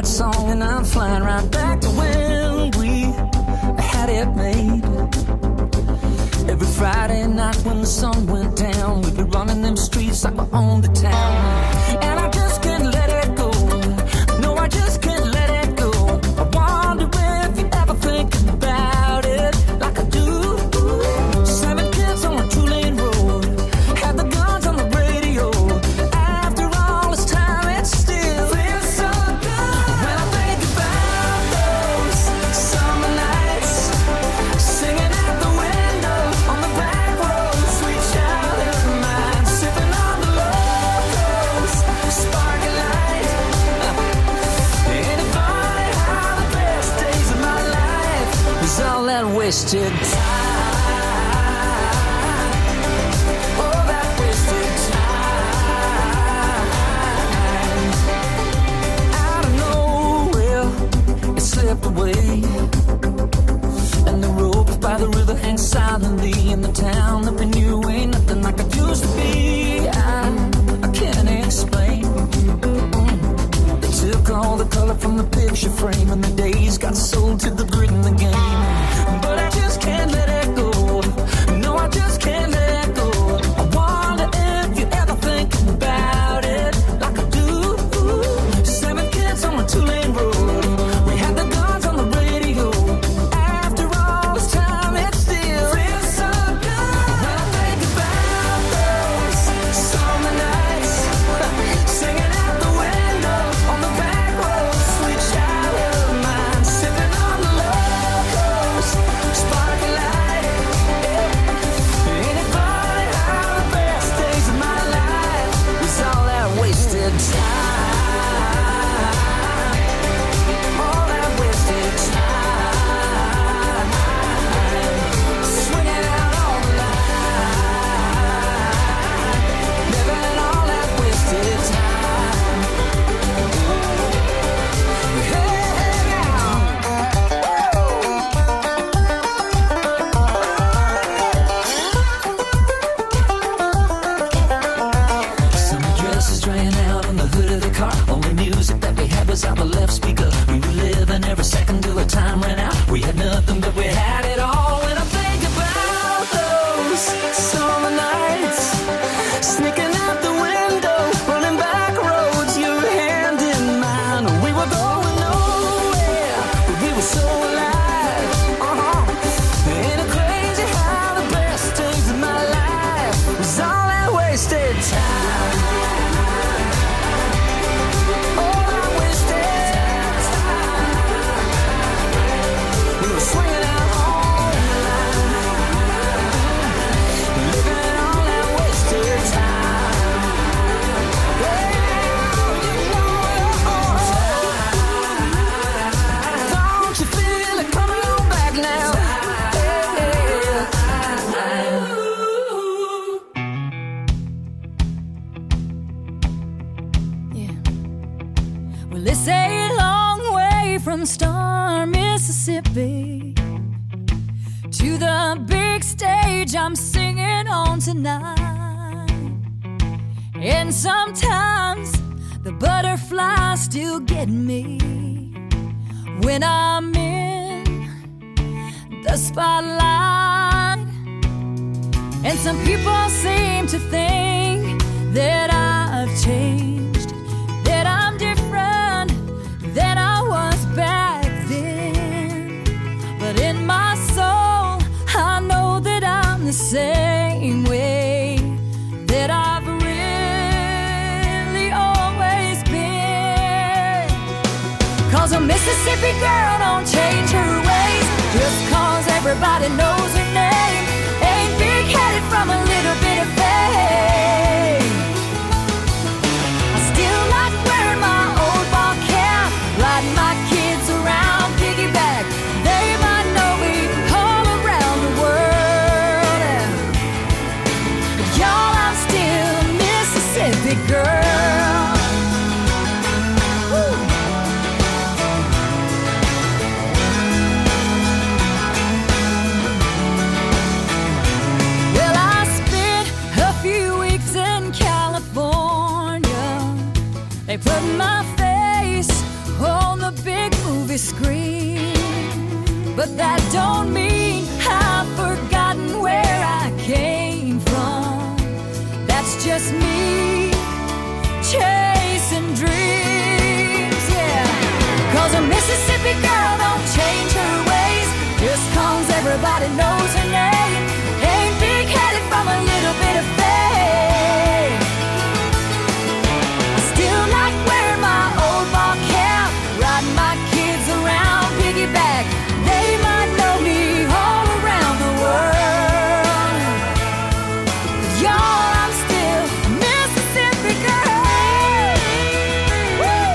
that song and I'm flying right back to when we had it made. Every Friday night when the sun went down, we'd be running them streets like we owned the town. And I just can't let it go. No, I just can't let it go. I wonder if you ever think about it like I do. 7 kids on a 2-lane road, had the guns on the radio. After all this time, it still feels so good. When I think about those summer nights, singing out the window on the back road, sweet childhood of mine, sipping on the locals, sparking light. Ain't it funny how the best days of my life was all that wasted time? Oh, that wasted time. Out of nowhere, it slipped away, and the rope by the river hangs silently in the town that we knew ain't nothing like it used to be. I can't explain. They took all the color from the picture frame, and the days got sold to the grid in the game. But I just can't let it go. No, I just can't let it go. I wonder if you ever think about it like I do. 7 kids on a 2-lane road, we had the guns on the radio. After all this time, it still feels so good. When I think about those summer nights, singing out the window on the back road, sweet childhood of mine, sipping on the locals, sparking light. Ain't it funny how the best days of my life was all that wasted time? All that wasted time. Swinging out all the line, living all that wasted time. Hey, now. Summer dresses drying out on the hood of the car. Only music that we had was out the left speaker. We were living every second till the time ran out. We had nothing, but we had it all. When I think about those summer nights, sneaking out the window, running back roads, your hand in mine. We were going nowhere, but we were so alive. Ain't it crazy how the best days of my life was all that wasted time? All that wasted time. We were swinging out all the line, living all that wasted time. Don't you feel it coming on back now? Yeah. Well, it's a long way from Star, Mississippi, to the big stage I'm singing on tonight. And sometimes the butterflies still get me when I'm in the spotlight. And some people seem to think that I've changed, that I'm different than I was back then. But in my soul, I know that I'm the same way that I've really always been. 'Cause a Mississippi girl don't change her ways just 'cause everybody knows her name. Ain't big-headed from a little bit of fame. I still like wearing my old ball cap, riding my kids around piggyback. They might know me all around the world. But y'all, I'm still a Mississippi girl. Woo. but that don't mean I've forgotten where I came from. That's just me chasing dreams, yeah. 'Cause a Mississippi girl don't change her ways just 'cause everybody knows her name. Ain't big-headed from a little bit of fame. I still like wearing my old ball cap, riding my kids around piggyback. They might know me all around the world, but y'all, I'm still a Mississippi girl. Woo!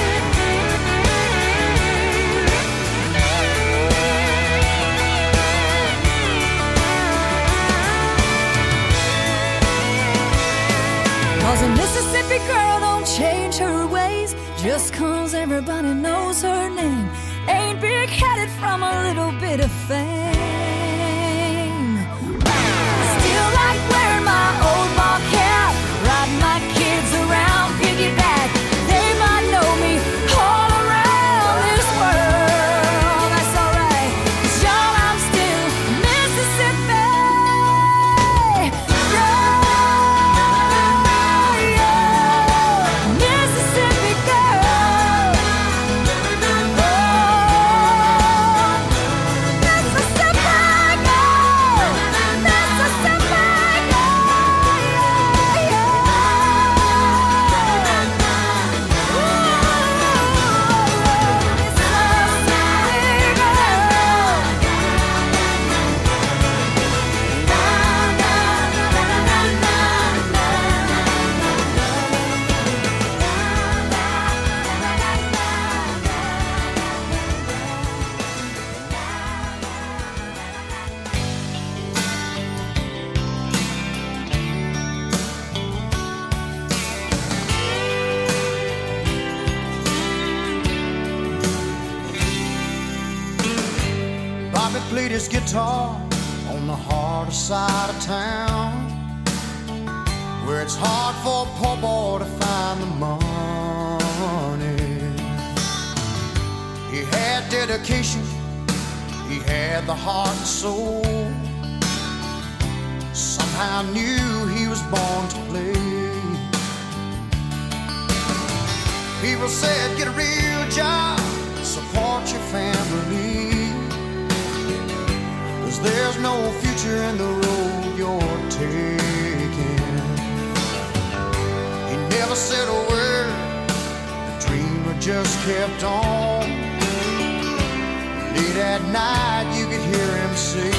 'Cause a Mississippi girl don't change her ways just 'cause everybody knows her name. Ain't big-headed from a little bit of fame. Still like wearing my old ball cap, riding my kids around piggyback. They might know me all around this world. That's alright, 'cause y'all, I'm still Mississippi girl. Mississippi girl. Bobby played his guitar on the harder side of town, where it's hard for a poor boy to find the money. He had dedication, he had the heart and soul. Somehow knew he was born to play. People said, get a real job, support your family, 'cause there's no future in the road you're taking. He never said a word, the dreamer just kept on. Late at night you could hear him say,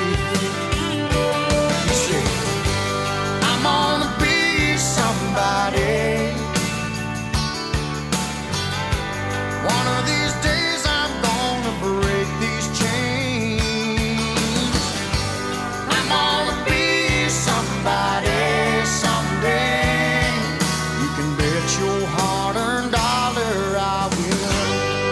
he said, I'm gonna be somebody. One of these days I'm gonna break these chains. I'm gonna be somebody someday. You can bet your hard-earned dollar I will.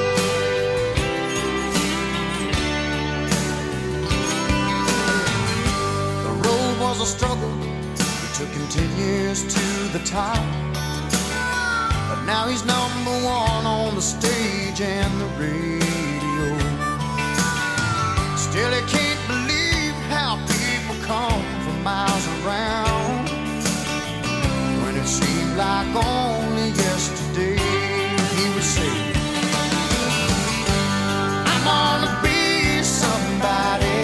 The road was a struggle, it took him 10 years to the top. But now he's number one on the stage and the radio. Still he can't believe how people come from miles around, when it seemed like only yesterday he would say, I'm gonna be somebody.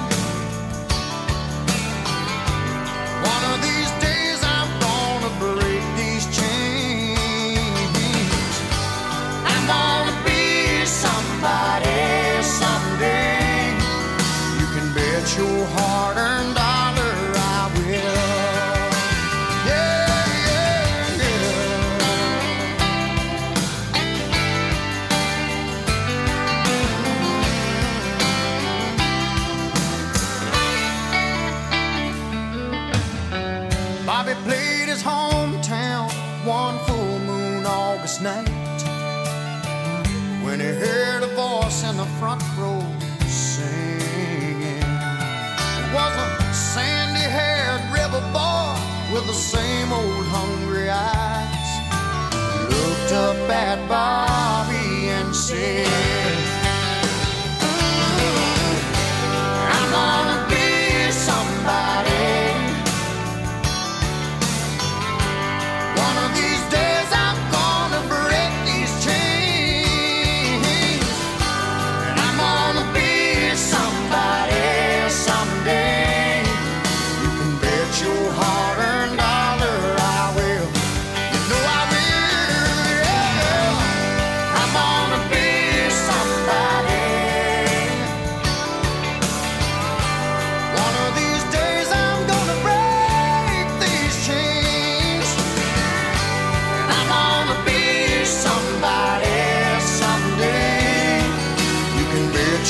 One of these days I'm gonna break these chains. I'm gonna be somebody someday. You can bet your hard-earned dollar I will. Yeah, yeah, yeah. Bobby played his hometown one full moon August night, when he heard a voice in the front row singing. It was a sandy-haired river boy with the same old hungry eyes. He looked up at Bobby and said,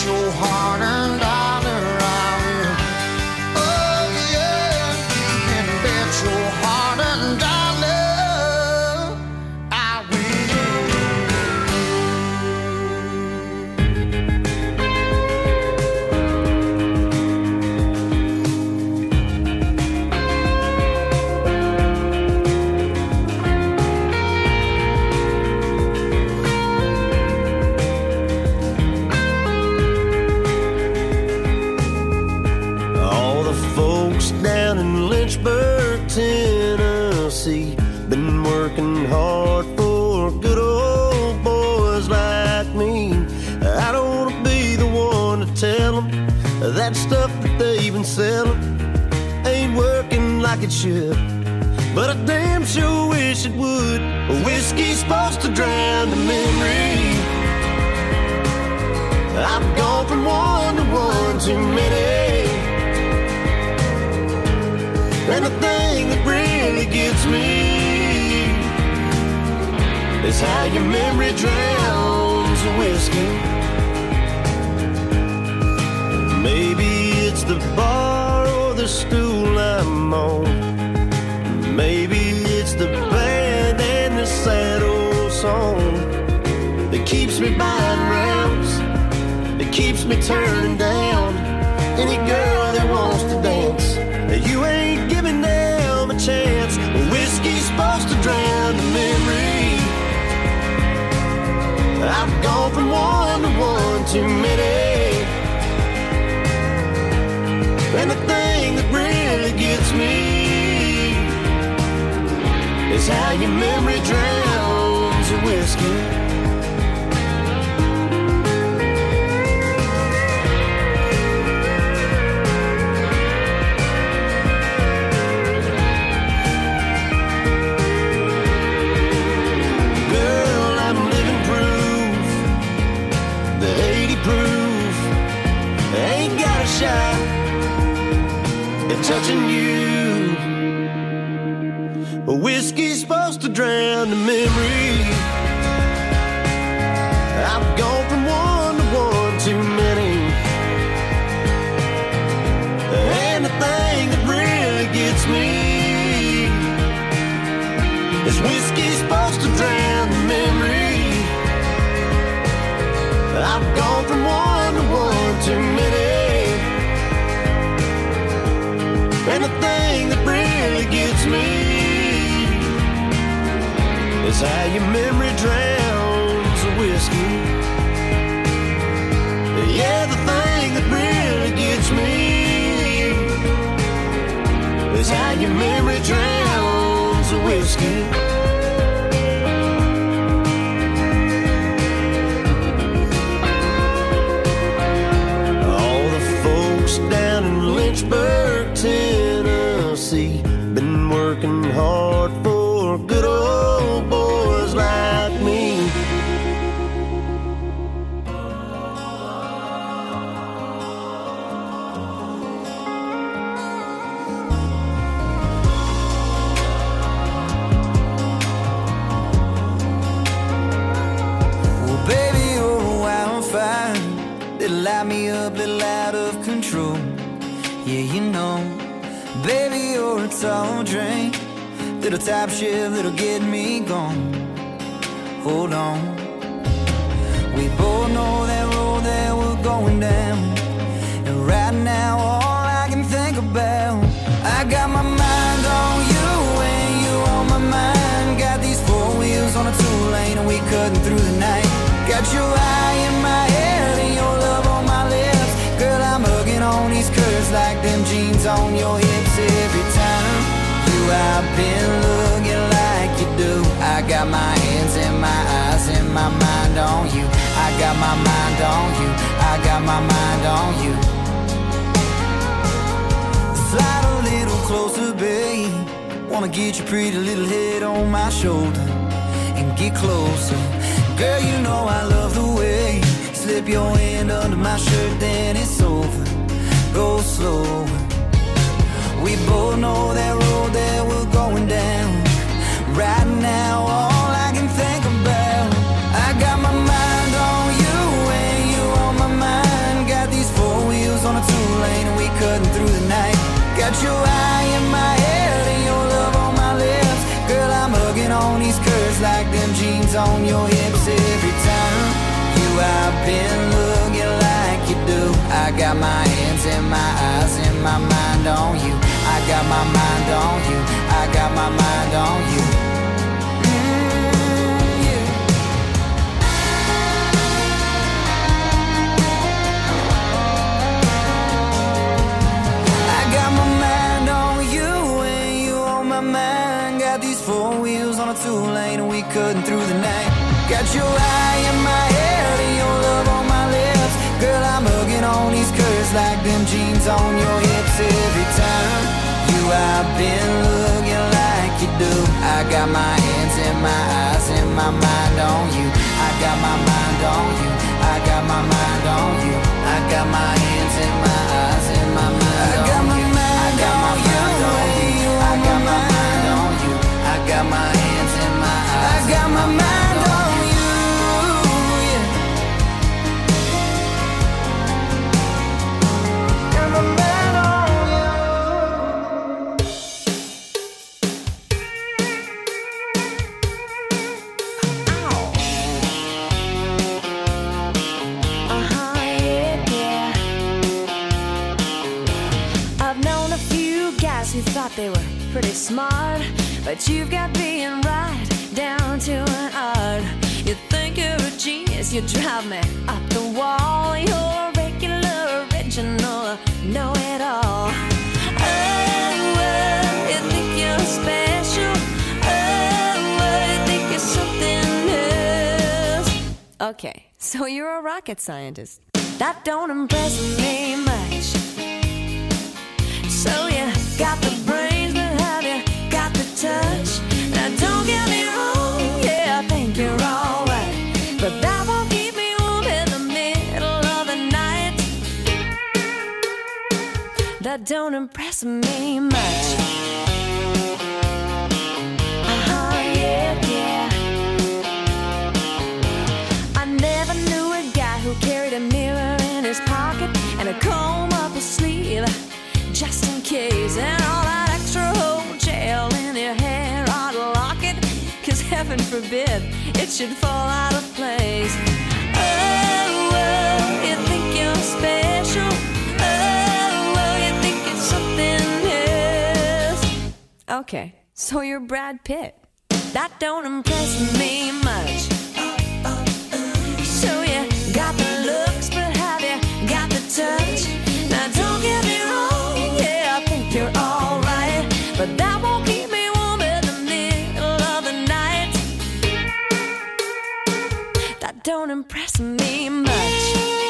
your heart and dollar I will. Oh yeah, you can bet your heart and dollar I down in Lynchburg, Tennessee, been working hard for good old boys like me. I don't want to be the one to tell them that stuff that they've been selling ain't working like it should, but I damn sure wish it would. Whiskey's supposed to drown the memory. I've gone from one to one too many. And the thing that really gets me is how your memory drowns the whiskey. Maybe it's the bar or the stool I'm on. Maybe it's the band and the sad old song that keeps me buying rounds, that keeps me turning down any girl that wants to dance. You ain't giving them a chance. Whiskey's supposed to drown the memory. I've gone from one to one too many. And the thing that really gets me is how your memory drowns the whiskey. Touching you, but whiskey's supposed to drown the memory. I've gone from one to one too many, and the thing that really gets me is whiskey's supposed to drown the memory. I've gone from one to one too many. And the thing that really gets me is how your memory drowns the whiskey. Yeah, the thing that really gets me is how your memory drowns the whiskey. All the folks down in Lynchburg, Tennessee, been working hard for good old boys like me. Well, baby, you're a wildfire that'll light me up, little out of control. Yeah, you know, baby, you're a tall drink, little top shift that'll get me gone. Hold on, we both know that road that we're going down, and right now all I can think about, I got my mind on you and you on my mind. Got these four wheels on a two-lane and we cutting through the night. Got your eye in my head and your love on my lips. Girl, I'm hugging on these curves like them jeans on your hips. Every time you have been looking like you do, I got my hands and my eyes and my mind on you. I got my mind on you. I got my mind on you. Slide a little closer, babe. Wanna get your pretty little head on my shoulder and get closer. Girl, you know I love the way you slip your hand under my shirt, then it's over. Go slow. We both know that road that we're going down. Right now, all I can think about, I got my mind on you and you on my mind. I got my hands and my eyes and my mind on you. I got my mind on you. I got my mind on you. Yeah. I got my mind on you and you on my mind. Got these four wheels on a two-lane and we cutting through the night. Got your eye in my head and your love on my lips. Girl, I'm hugging on these curves like them jeans on your hips. Every time I've been looking like you do. I got my hands and my eyes and my mind on you. I got my mind on you. I got my mind on you. I got my hands and my eyes and my mind on you. I got my mind on you. I got my mind on you. I got my hands and my eyes. I got my mind on you. Who thought they were pretty smart, but you've got being right down to an art. You think you're a genius, you drive me up the wall. You're a regular, original, know-it-all. Oh, you think you're special. Oh, you think you're something else. Okay, so you're a rocket scientist. That don't impress me much. So you got the brains, but have you got the touch? Now don't get me wrong, yeah, I think you're alright, but that won't keep me warm in the middle of the night. That don't impress me much. Yeah. I never knew a guy who carried a mirror in his pocket and a comb up his sleeve, just in case, and all that extra whole gel in your hair ought to lock it, 'cause heaven forbid it should fall out of place. Oh, you think you're special. Oh, you think it's something else. Okay, so you're Brad Pitt. That don't impress me much. So you got the looks, but have you got the touch? Now don't get me wrong, you're alright, but that won't keep me warm in the middle of the night. That don't impress me much.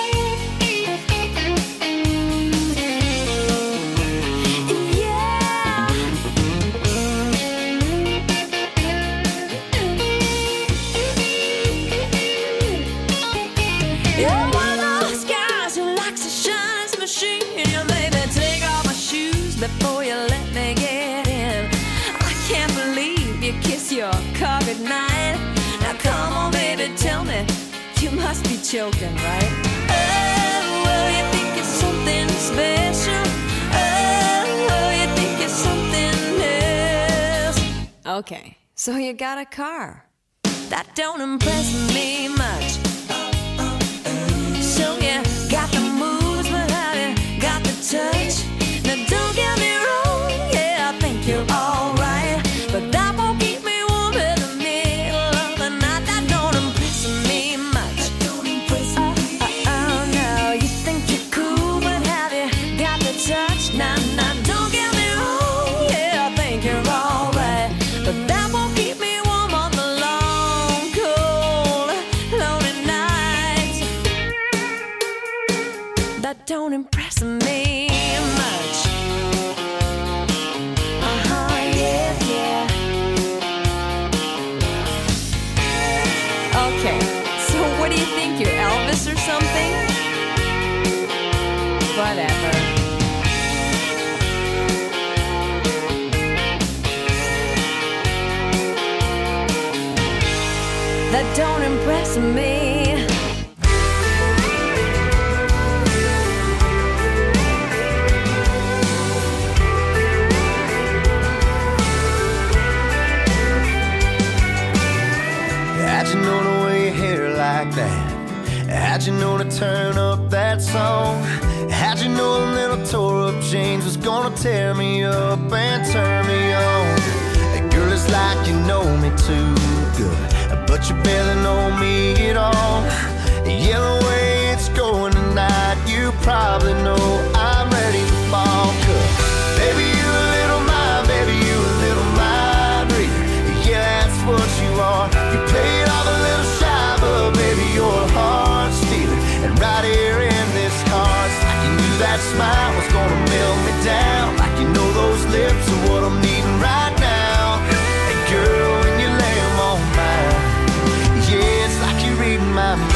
You're one of those guys who likes to shine his machine. You made me take off my shoes before you let me get in. I can't believe you kiss your car goodnight. Now come on, baby, tell me, you must be joking, right? Oh, you think it's something special. Oh, you think it's something else. Okay, so you got a car. That don't impress me much. So you got the moves, but have you got the touch? Now don't get me wrong, yeah, I think you're alright, but that won't keep me warm in the middle of the night. That don't impress me much. That don't impress me. Oh, no, you think you're cool, but have you got the touch? Nah, don't get me wrong, yeah, I think you're alright, but that won't keep me warm on the long, cold, lonely nights. That don't impress me much. Yeah. Okay, so what do you think, you're Elvis or something? Whatever. That don't impress me. How'd you know to wear your hair like that? How'd you know to turn up that song? tear me up and turn me on. Girl, it's like you know me too good, but you barely know me at all. Yeah, the way it's going tonight, you probably know I'm ready to fall. 'Cause baby, you a little mind, baby, you a little mind reader. Yeah, that's what you are. You play it off a little shy, but baby, you're a heart stealer. And right here in this car, it's like you knew that smile was gonna melt me down. Like you know those lips are what I'm needing right now. And girl, when you lay them on mine, yeah, it's like you're reading my mind.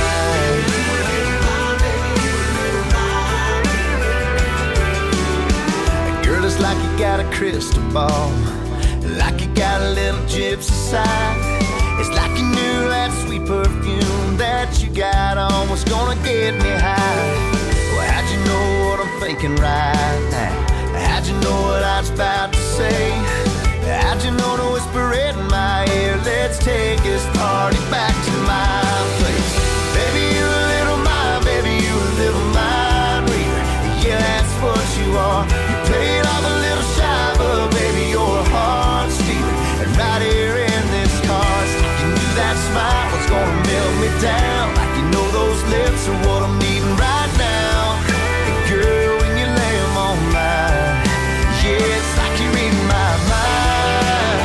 Girl, it's like you got a crystal ball, like you got a little gypsy side. It's like you knew that sweet perfume that you got on was gonna get me high. Well, how'd you know what I'm thinking right now? How'd you know what I was about to say? How'd you know to whisper it in my ear? Let's take this party back to my place. Baby, you a little mind, baby, you a little mind reader. Yeah, that's what you are. You play it off a little shy, but baby, you're a heart stealer. And right here in this car, it's like you knew that smile was gonna melt me down. Like you know those lips are what I'm needing right now. And girl, when you lay them on mine, yeah, it's like you're reading my mind.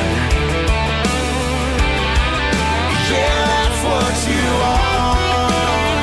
Yeah, that's what you are.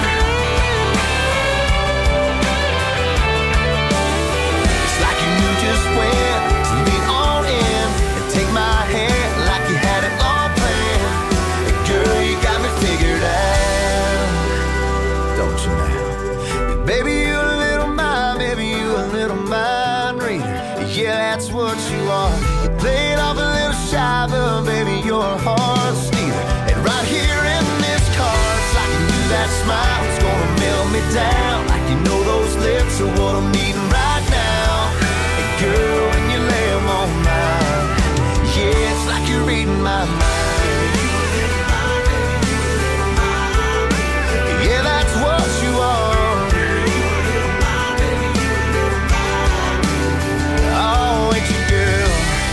It's like you knew just when to lean on in and take my hand like you had it all planned. And girl, you got me figured out, don't you now? Baby, you a little mind, baby, you a little mind reader. Yeah, that's what you are. You played off a little shy, but baby, you're a heart stealer. And right here in this car, it's like you knew that smile was gonna melt me down. Like you know those lips are what I'm needing right now. And girl, when you lay them on mine, yeah, it's like you're reading my mind. Yeah, that's what you are. Oh, ain't you, girl?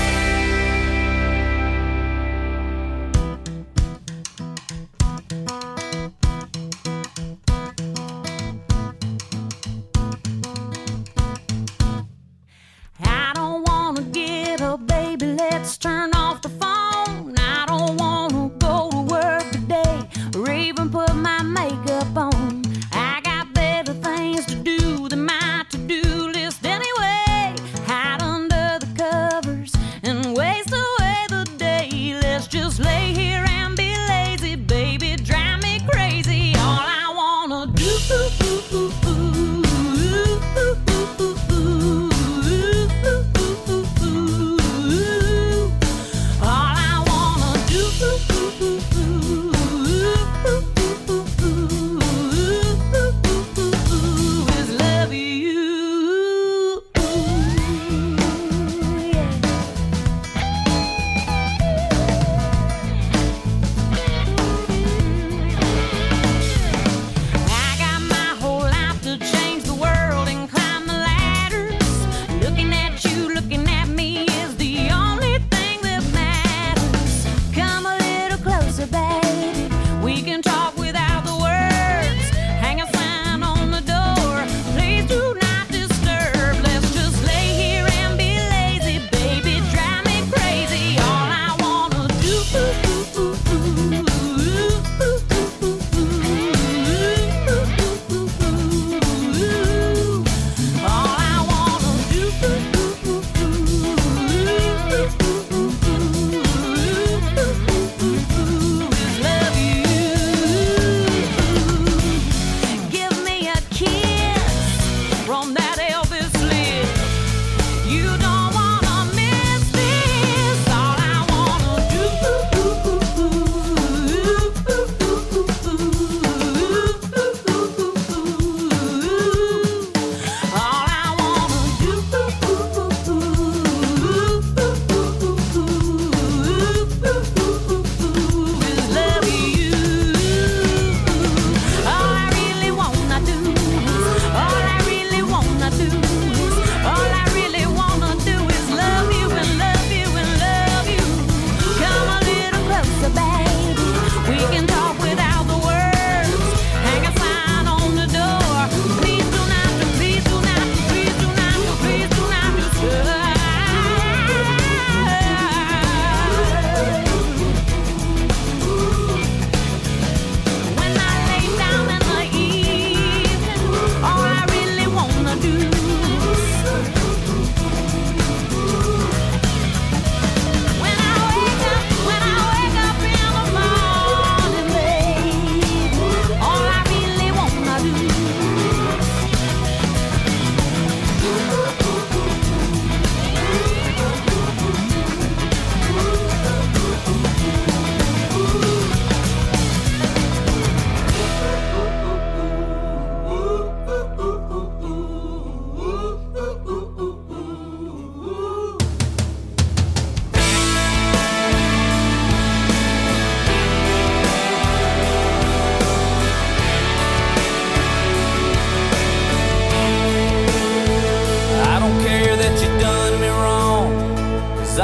I don't wanna get up, baby, let's turn off the phone. I don't wanna go to work today or even put my makeup on. I got better things to do than my to-do list anyway. Hide under the covers and waste away the day. Let's just lay here and be lazy, baby, drive me crazy. All I wanna do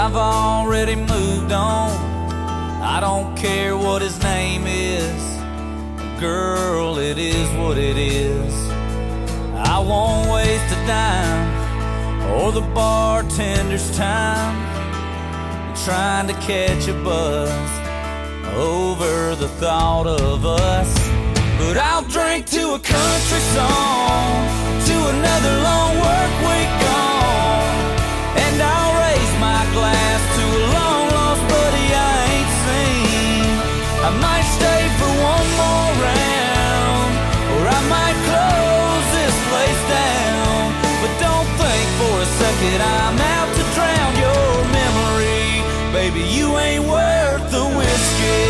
I've already moved on. I don't care what his name is. Girl, it is what it is. I won't waste a dime or the bartender's time trying to catch a buzz over the thought of us. But I'll drink to a country song, to another long work week gone, and I'll raise my glass to a long lost buddy I ain't seen. I might stay for one more round, or I might close this place down. But don't think for a second I'm out to drown your memory. Baby, you ain't worth the whiskey.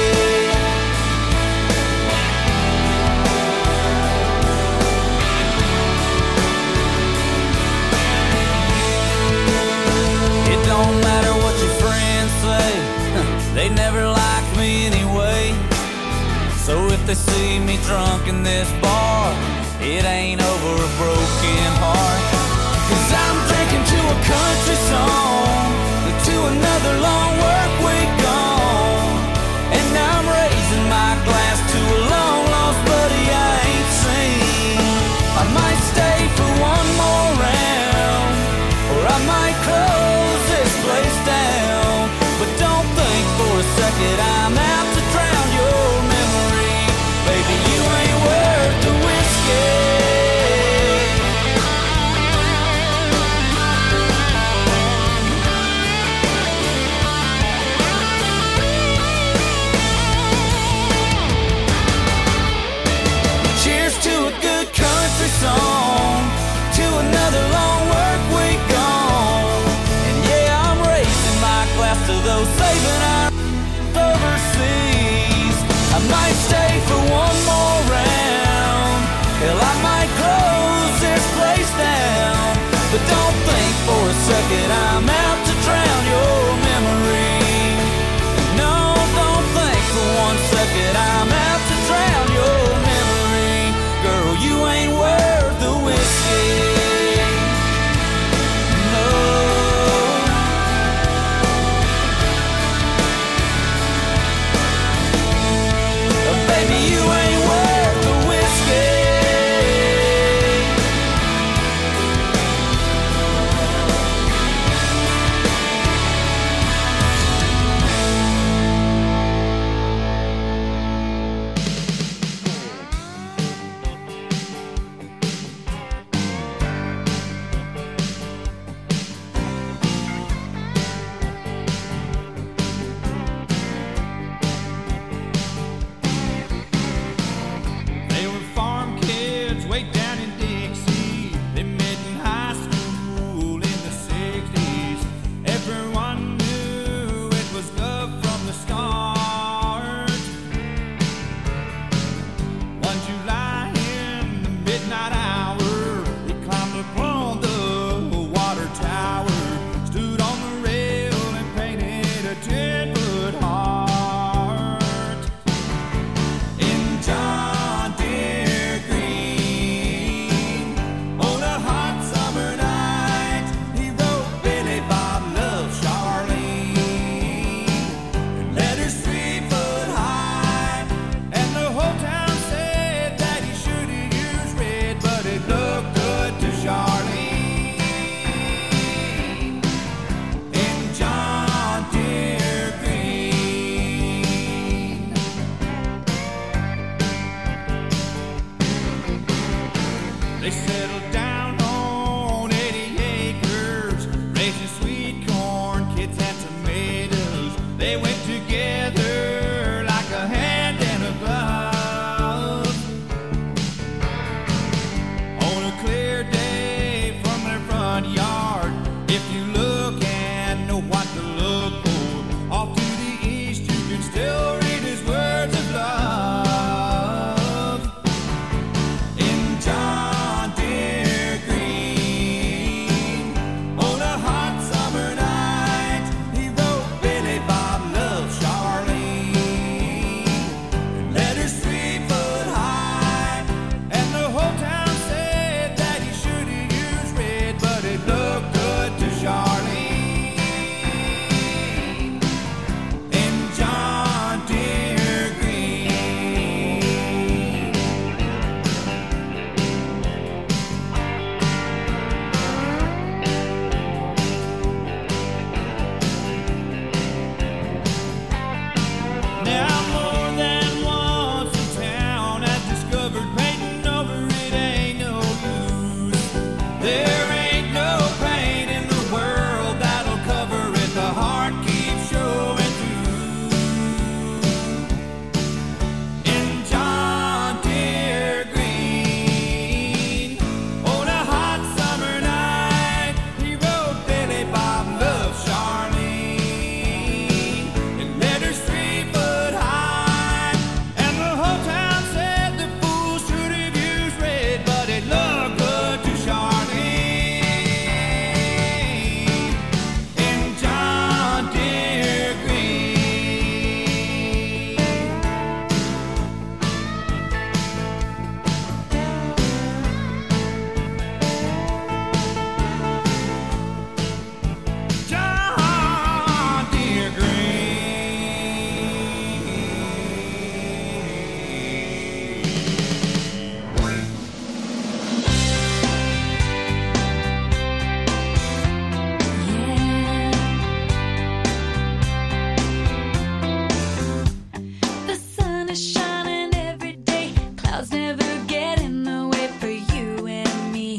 It don't matter what your friends say, they never liked me anyway. So if they see me drunk in this bar, it ain't over a broken heart. 'Cause I'm drinking to a country song, to another long work week gone, and I'm raising my glass to a long lost buddy I ain't seen. I might stay for one more round, or I might close this place down. But don't think for a second I'm out to drown your memory. Baby, you ain't worth the whiskey. There ain't no pain in the world that'll cover it. The heart keeps showing through. In John Deere Green, on a hot summer night, he wrote Billy Bob loves Charlene in letters 3 foot high. And the whole town said the fools should have used red, but it looked good to Charlene in John Deere Green. John Deere The sun is shining every day. Clouds never get in the way for you and me.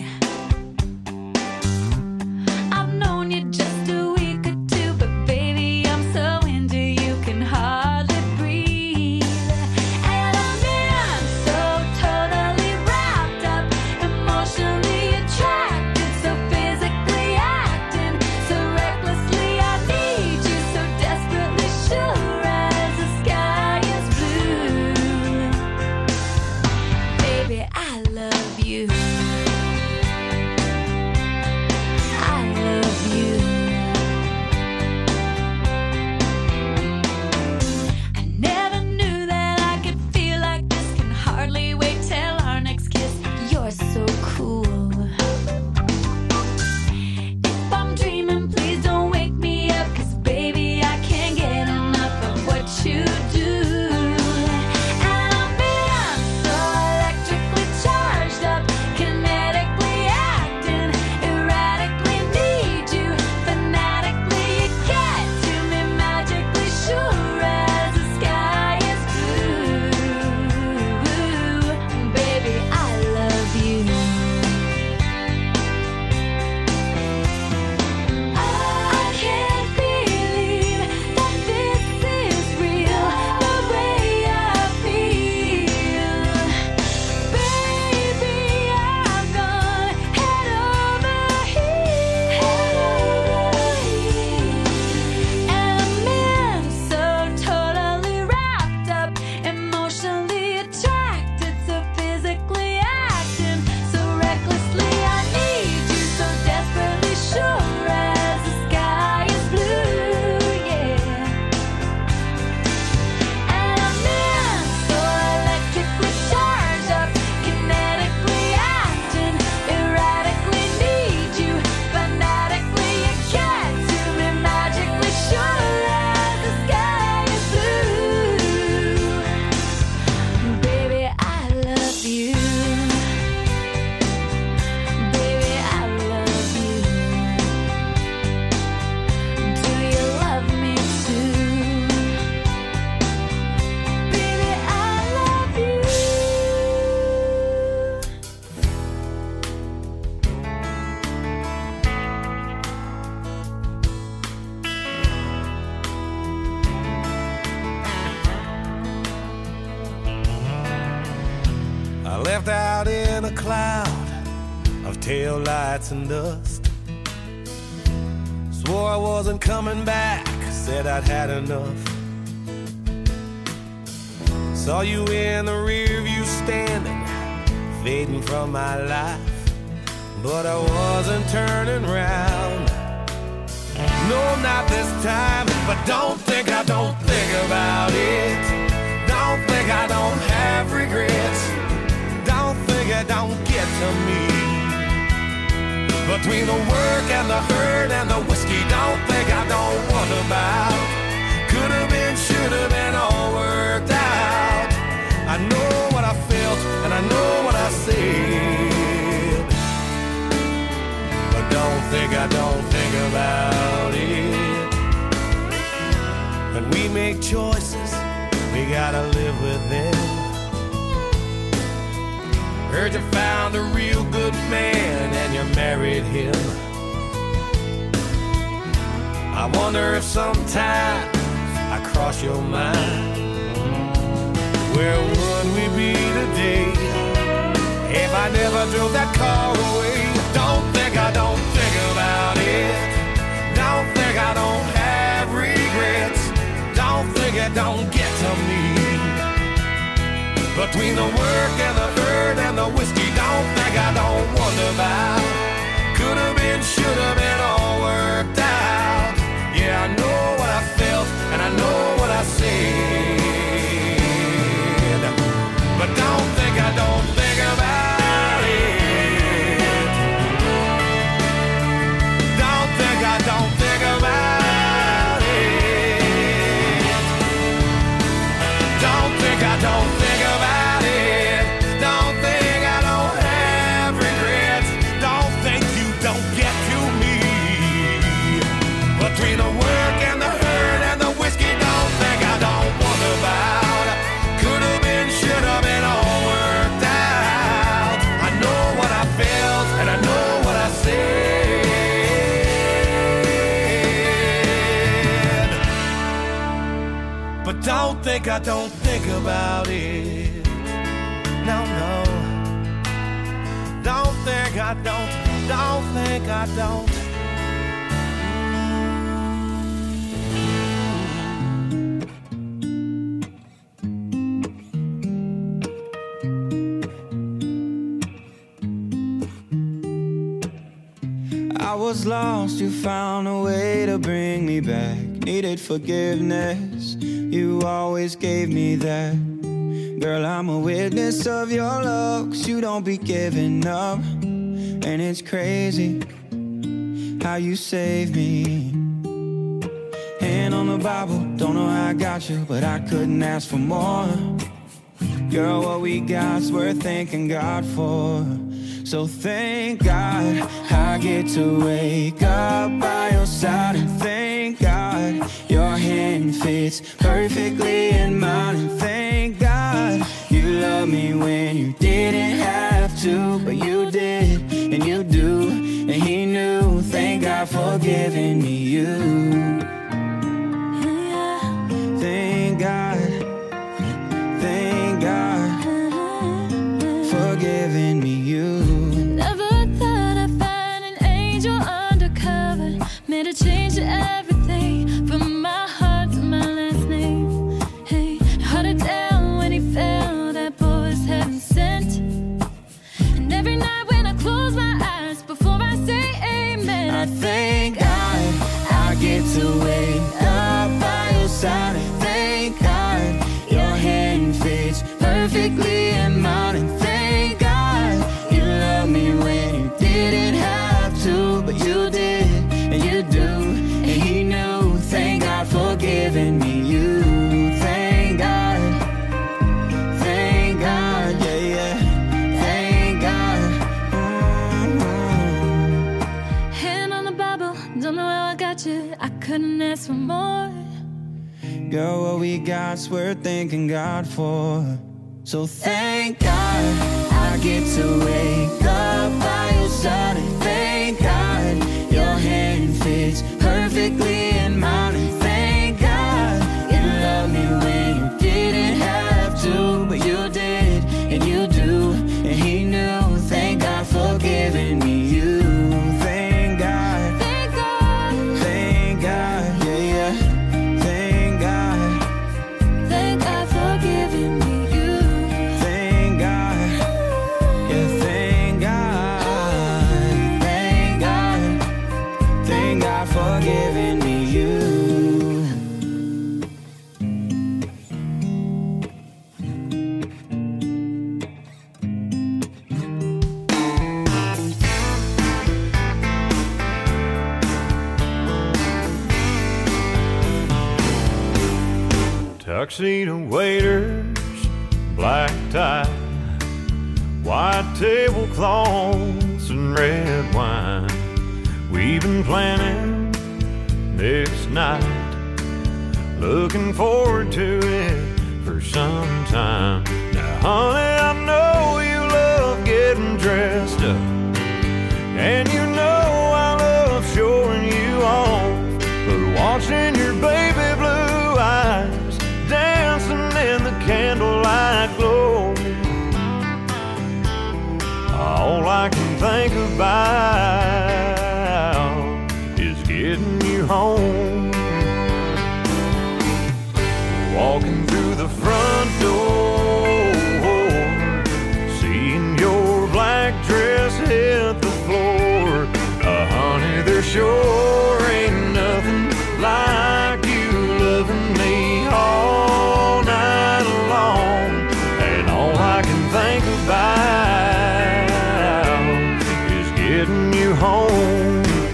I've known you just a week or two, but baby, I'm so into you, can hardly breathe. And I'm in so totally wrapped up, emotionally attracted, so physically acting, so recklessly I need you, so desperately sure as the sky is blue. Baby, I love you. I love you. I never knew that I could feel like this. Can hardly wait till our next kiss. You're so cool. If I'm dreaming, please don't wake me up, 'cause baby, I can't get enough of what you do. And I'm in so electrically charged up, kinetically acting, erratically need you, fanatically you get to me, magically sure as the sky is blue. Baby, I love you. I can't believe that this is real, the way I feel. Baby, I've gone head over heels. And I'm in so totally wrapped up, emotionally attracted, so physically acting, so recklessly I need you, so desperately sure as the sky is blue, yeah. And I'm in so electrically charged up, kinetically acting, erratically need you, fanatically you get to me, magically sure as the sky is blue. Baby, I love you. Baby, I love you. Do you love me too? Baby, I love you. I left out in a cloud of tail lights and dust. Swore I wasn't coming back, said I'd had enough. Saw you in the rear view standing, fading from my life, but I wasn't turning round. No, not this time, but don't think I don't think about it. Don't think I don't have regrets. Don't think it don't get to me. Between the work and the hurt and the whiskey, don't think I don't wonder about. Could have been, should have been, all worked out. I know what I felt and I know what I said, but don't think I don't think about it. When we make choices, we gotta live with them. Heard you found a real good man and you married him. I wonder if sometimes I cross your mind. Where would we be today if I never drove that car away? Don't think I don't think about it. Don't think I don't have regrets. Don't think it don't get to me. Between the work and the hurt and the whiskey, don't think I don't wonder about. Could have been, should have been, all worked out. Yeah, I know what I felt and I know what I said. But don't think I don't think about it. Don't think I don't think about it. Don't think I don't think about it. Don't think I don't have regrets. Don't think you don't get to me. Between the work and the hurt and the whiskey, don't think I don't wonder about. Could have been, should have been, all worked out. I know what I felt and I know what I said. But don't think I don't think about it. No, no. Don't think I don't think I don't. I was lost, you found a way to bring me back. Needed forgiveness, you always gave me that. Girl, I'm a witness of your love, 'cause you don't be giving up. And it's crazy how you saved me. Hand on the Bible, don't know how I got you, but I couldn't ask for more. Girl, what we got's worth thanking God for. So thank God I get to wake up by your side. And thank God your hand fits perfectly in mine. And thank God you love me when you didn't have to, but you did, and you do, and he knew. Thank God for giving me you. Thank God, thank God for giving me you. Never thought I'd find an angel undercover. Made a change to everything, from my heart to my last name. Hey, held it down when he fell, that boy was heaven sent. And every night when I close my eyes, before I say amen, I thank God I get to wake up by your side. And thank God your hand fits perfectly in mine. And thank God you love me when you didn't have to, but you did, and you do, and he knew. Thank God for giving me you. Thank God, yeah, yeah. Thank God. hand on the Bible, don't know how I got you, I couldn't ask for more. Girl, what we got's worth thanking God for. So thank God I get to wake up by your side. And thank God your hand fits perfectly in mine. And thank God you love me when you didn't have to, but you did, and you do, and he knew. Thank God for giving me you. Thank God, Thank God, thank God, yeah, yeah. Thank God, thank God for giving me you. thank God, yeah, thank God, thank God, thank God for giving me you. Tuxedo waiters, black tie, white tablecloths and red wine. We've been planning this night, looking forward to it for some time. Now, honey, I know you love getting dressed up And you know I love showing you off, but watching your baby blue eyes dancing in the candlelight glow, all I can think about is getting you home. Walking through the front door, seeing your black dress hit the floor. Honey, there sure ain't nothing like you loving me all night long. And all I can think about is getting you home.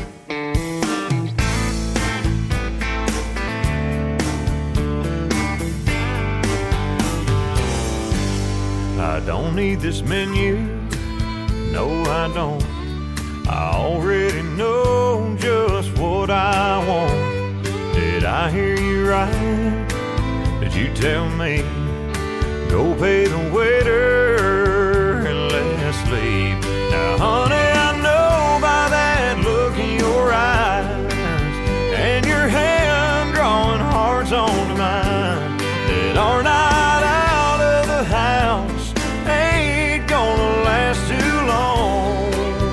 I don't need this menu, no I don't. I already know just what I want. Did I hear you right? Did you tell me, go pay the waiter and let's leave? Now honey, I know by that look in your eyes and your hand drawing hearts onto mine that our night out of the house ain't gonna last too long,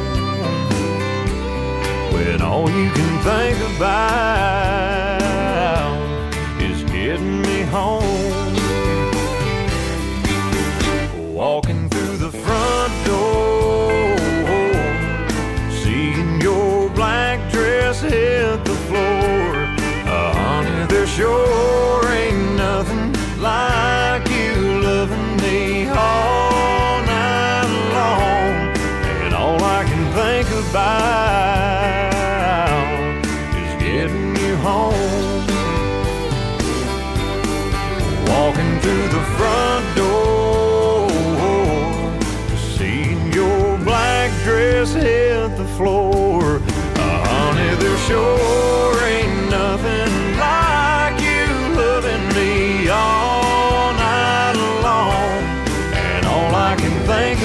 when all you can think about is getting me home. Walking through the front door, seeing your black dress hit the floor. Honey, there sure ain't nothing like you loving me all night long. And all I can think about is getting you home. Walking through the front door, seeing your black dress hit the floor. Honey, there sure ain't nothing like you loving me all night long. And all I can think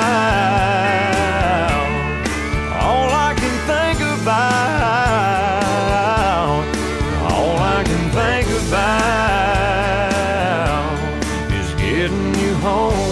about, all I can think about, all I can think about is getting you home.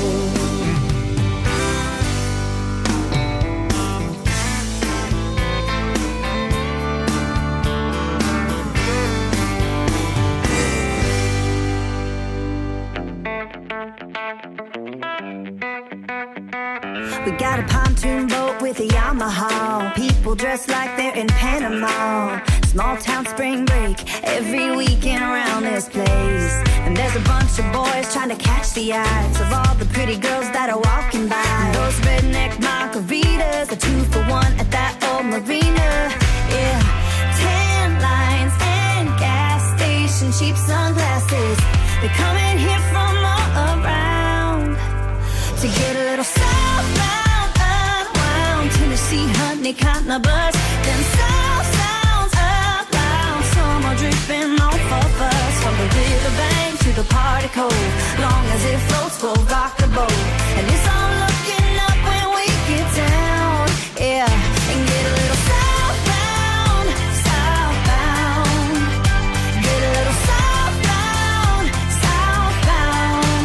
We got a pontoon boat with a Yamaha. People dressed like they're in Panama. Small town spring break every weekend around this place. And there's a bunch of boys trying to catch the eyes of all the pretty girls that are walking by. Those redneck margaritas are 2 for $1 at that old marina. Yeah, tan lines and gas station cheap sunglasses. They're coming here from all around to get a little southbound, unwound. Tennessee, honey, cotton bus. Then south sounds up loud. Summer dripping off of us. From the riverbank to the party cove. Long as it floats, we'll rock the boat. And it's all looking up when we get down. Yeah, and get a little southbound, southbound. Get a little southbound, southbound.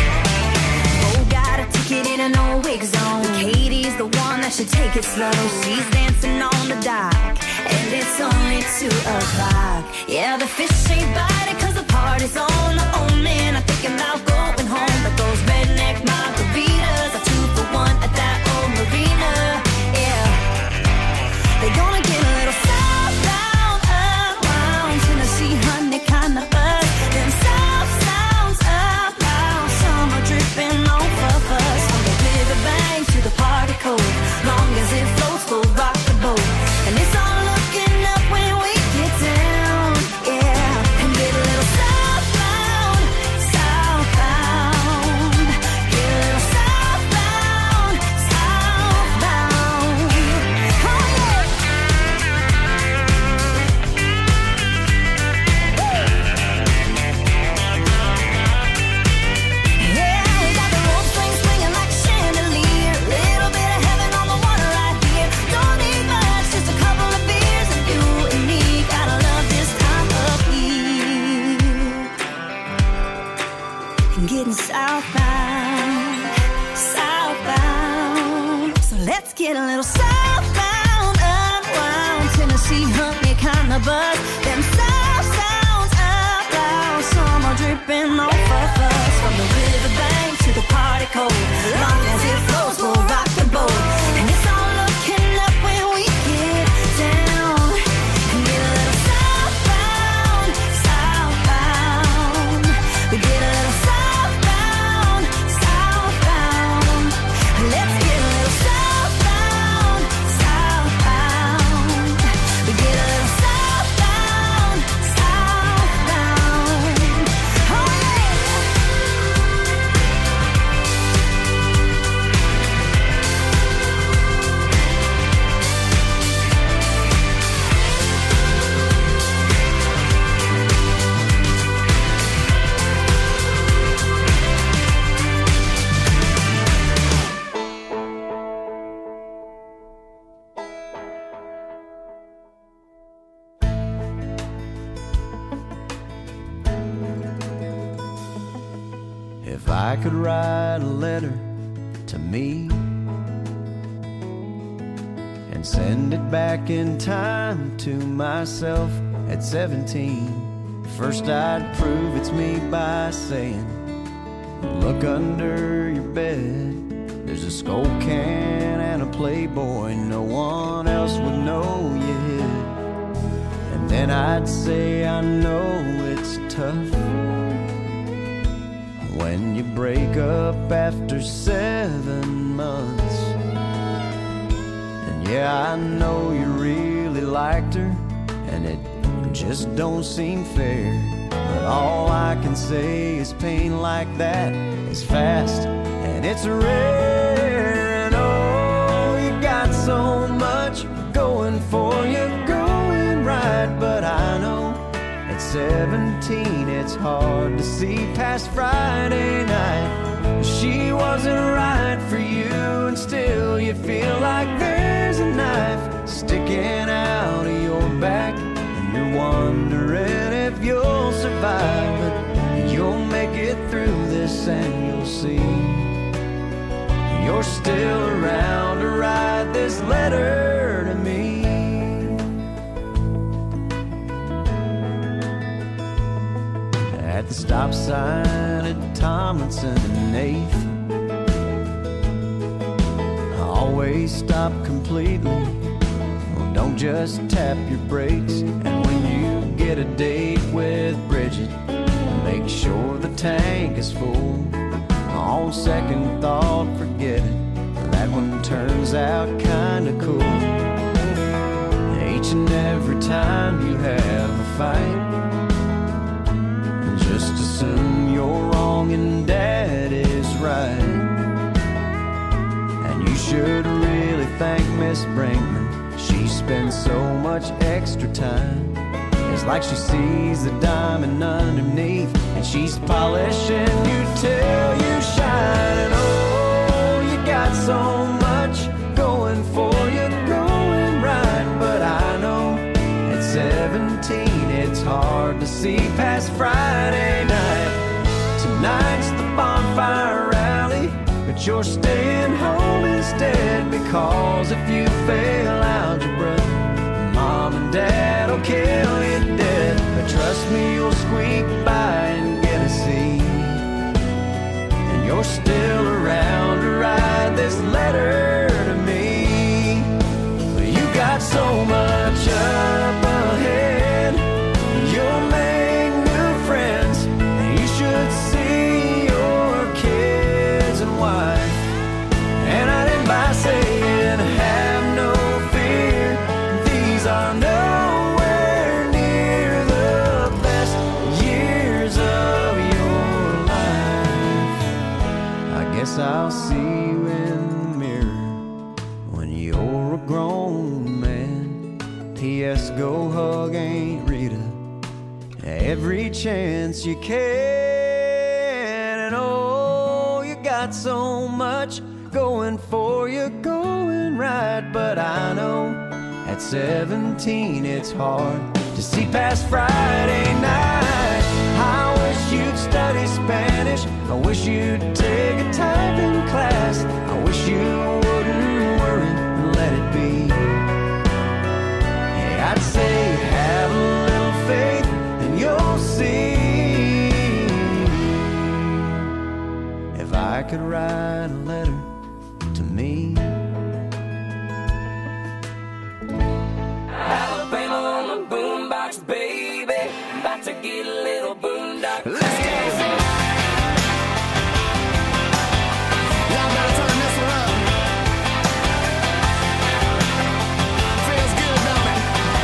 Oh, got a ticket in an old wig zone. Katie's the one that should take it slow. She's dancing on the dock, and it's only 2 o'clock. Yeah, the fish ain't biting 'cause the party's on. Oh man, I'm thinking about going home. But those redneck margaritas are 2 for $1 at that old marina. Yeah, they're gonna get a little southbound, unwound. Tennessee, honey, kinda buzz. Then south sounds up loud. Summer dripping off of us. From the riverbank to the party cove. Long as it floats, we'll rock the boat. And it's all looking up when we get down. Yeah, and get a little southbound, southbound. Get a little southbound, unwound. Tennessee hunt me kinda buzz. Them south sounds out loud. Summer dripping off of us. From the riverbank to the party cold. Long as it flows, we'll rock the boat. And it's all looking up when we get down. And get a little southbound, southbound. We get a little southbound, southbound. Let's get a little southbound, southbound. We get a little southbound, southbound. Oh yeah. If I could write a letter to me and send it back in time to myself at 17, first I'd prove it's me by saying, look under your bed, there's a Skull can and a Playboy no one else would know you hid. And then I'd say, I know it's tough when you break up after 7 months. And yeah, I know you really liked her, and it just don't seem fair. But all I can say is pain like that is fast and it's rare. And oh, you got so much going for you, going right. But I know at 17 it's hard to see past Friday night. She wasn't right for you, and still you feel like there's a knife sticking out of your back, and you're wondering if you'll survive. But you'll make it through this and you'll see you're still around to write this letter to me. At the stop sign at Tomlinson and 8th, I always stop completely. Well, don't just tap your brakes. And when you get a date with Bridget, make sure the tank is full. On second thought, forget it. That one turns out kinda cool. Each and every time you have a fight, just assume you're wrong and Dad is right. And you should really thank Miss Brinkman. She spends so much extra time. It's like she sees the diamond underneath, and she's polishing you till you shine. And oh, you got so much going for you, going right. But I know at 17 it's hard to see past Friday night. Tonight's the bonfire rally, but you're staying home instead. Because if you fail algebra, Mom and Dad'll kill you dead. But trust me, you'll squeak by and get a C, and you're still around to write this letter to me. But you got so much up ahead, you'll make new friends, and you should see your kids and wife. And I end by saying, have no fear, these are nowhere near the best years of your life. I guess I'll see you in the mirror when you're a grown man. P.S. go hug Aunt Rita every chance you can. And oh, you got so much going for you, going right. But I know at 17 it's hard to see past Friday night. I wish you'd study Spanish, I wish you'd take a typing class, I wish you wouldn't worry and let it be. could write a letter to me. Alabama on the boombox, baby. About to get a little boondock. Let's go. Y'all better turn this one up. Feels good, don't it?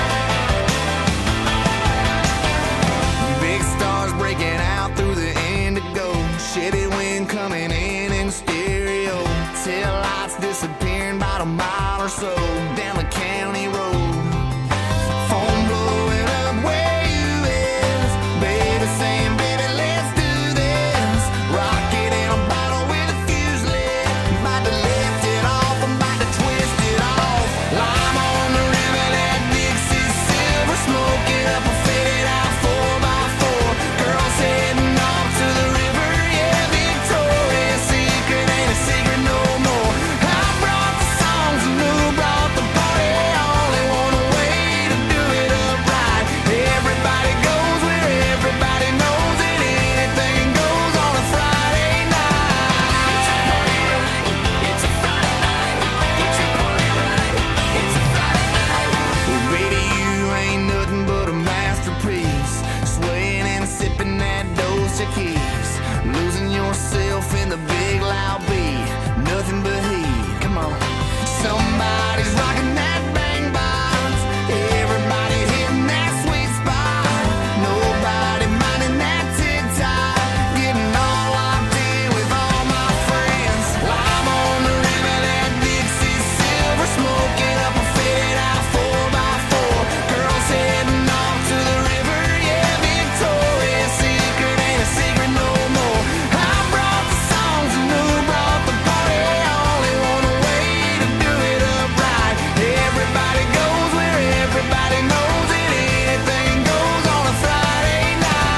Big stars breaking out through the indigo. Shitty wind coming in stereo. Tail lights disappearing about a mile or so down the county road. Phone blowing up where you is. Baby saying, baby, let's do this. Rocket in a bottle with a fuse lit. I'm about to lift it off, I'm about to twist it off. Lime on the river, that Dixie silver. Smoke it up, a faded out 4x4. Girls heading off to the river, yeah, Victoria's Secret ain't a secret no more. I brought the songs and who brought the party. Only one way to do it up right. Everybody goes where everybody knows it. Anything goes on a Friday night. It's a Friday night. Get your party right. It's a Friday night. Well, baby, you ain't nothing but a masterpiece. Swaying and sipping that dose of keys. Losing yourself in the big loud beat. Nothing but heat. Come on. Somebody's rocking that bang box. Everybody hitting that sweet spot. Nobody minding that tick-tock. Getting all locked in with all my friends. Lime on the river, that Dixie silver. Smoking up a faded out 4x4. Girls heading off to the river, yeah, Victoria's Secret ain't a secret no more. I brought the songs and who brought the party. Only one way to do it up right. Everybody goes where everybody knows it. Anything goes on a Friday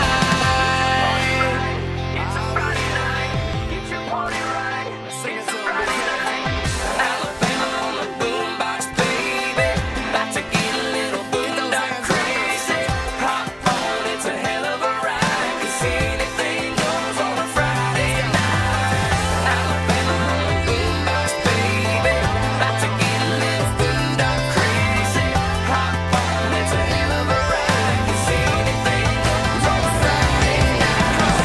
night. It's a Friday night. Get your party right. It's a Friday night. Alabama on the boombox, baby. About to get a little boondock crazy. Hop on, it's a hell of a ride. 'Cause anything goes on a Friday night. Alabama on the boombox, baby. About to get a little boondock crazy. Hop on, it's a hell of a ride. 'Cause anything goes on a Friday night.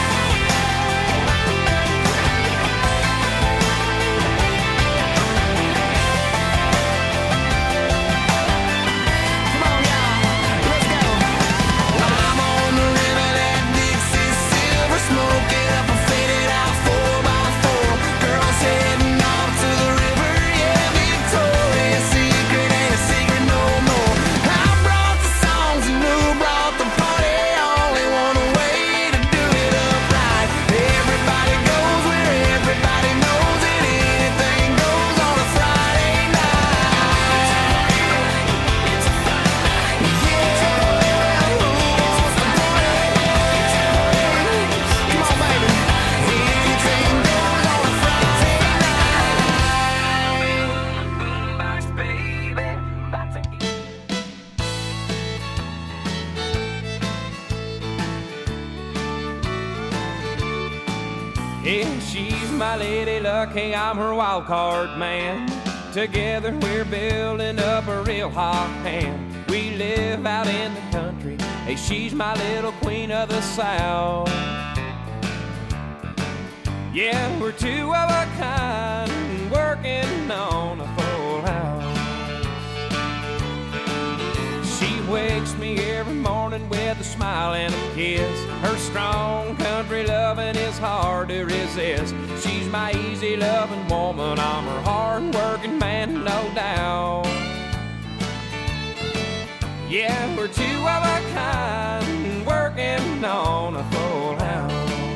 Come on, y'all. Let's go. Lime on the river, that Dixie silver. Smoking up a faded out 4x4. Girls heading off to the river, yeah, Victoria's Secret ain't a secret no more. I brought the songs and who brought the party. Only one way to do it up right. Everybody goes where everybody knows it. Anything goes on a Friday night. It's a Friday night. Yeah, who wants to party? Come on, baby. Anything goes on a Friday night. Boombox, baby. About to get Yeah, she's my lady luck, hey, I'm her wild card man. Together we're building up a real hot hand. We live out in the country, hey, she's my little queen of the South. Yeah, we're two of a kind, working on a full house. She wakes me every morning with a smile and a kiss. Her strong country loving is hard to resist. She's my easy loving woman, I'm her hard working man, no doubt. Yeah, we're two of a kind, working on a full house.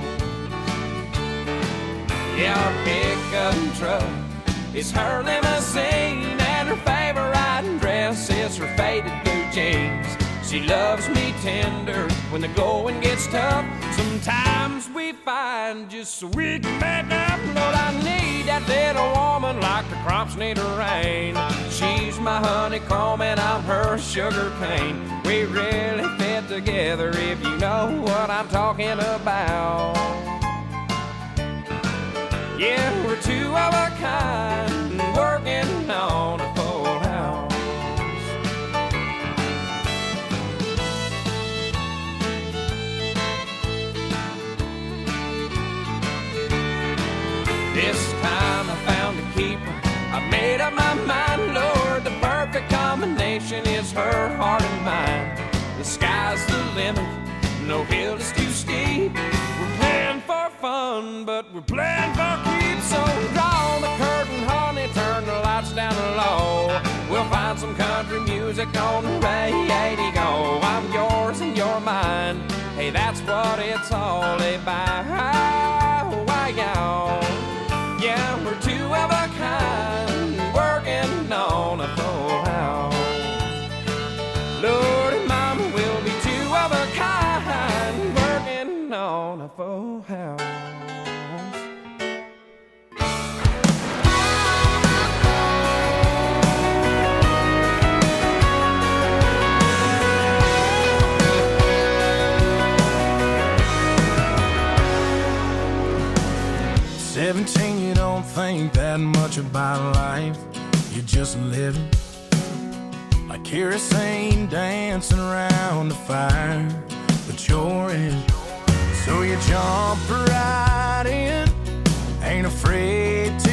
Yeah, our pickup truck is her limousine, and her favorite dress is her faded blue jeans. She loves me tender when the going gets tough. Sometimes we find just so we can make up. Lord, I need that little woman like the crops need a rain. She's my honeycomb and I'm her sugar cane. We really fit together if you know what I'm talking about. Yeah, we're two of a kind, working on a full house. This time I found a keeper. I made up my mind, Lord, the perfect combination is her heart and mine. The sky's the limit, no hill is too steep. We're playing for fun, but we're playing for keeps. So draw the curtain, honey, turn the lights down low. We'll find some country music on the radio. I'm yours and you're mine. Hey, that's what it's all about. Why, y'all? Yeah, we're two of a kind, working on a full house. Lord and Mama will be two of a kind, working on a full house. 17, you don't think that much about life. You're just living like kerosene dancing around the fire. But you're in, so you jump right in, ain't afraid